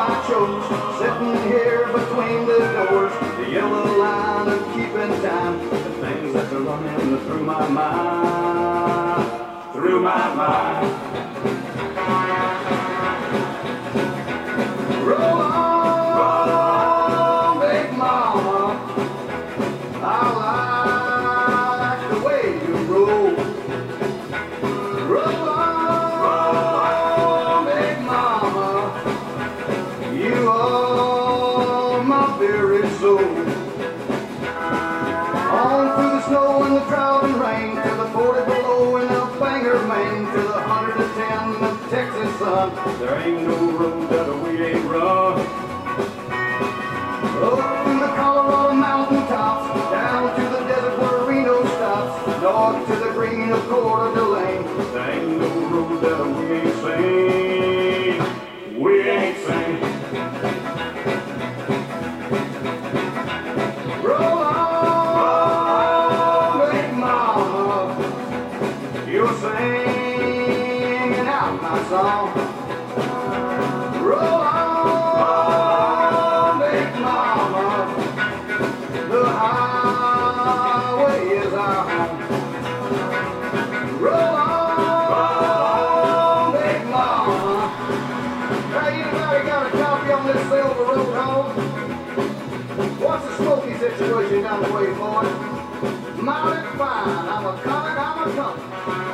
my chokes, sitting here between the doors, the yellow line of keeping time, the things that are running through my mind, through my mind. Roll on, big mama, I like the way you roll. Roll on, big mama, you are my very soul. On through the snow and the drought and rain, to the 40 below in the Bangor, Maine, to the 110 in the Texas sun. There ain't no road that we ain't run. Up through the Colorado mountain tops, down to the desert where Reno stops, north to the green of Coeur d'Alene. There ain't no road that we ain't seen. We ain't seen. Roll on, big mama, you're singing out my song. Roll on, big mama, the highway is our home. Roll on, big mama. Hey, anybody got a copy on this Silver Road home? What's the smoky situation down the way, boys? Mighty fine, I'm a coming.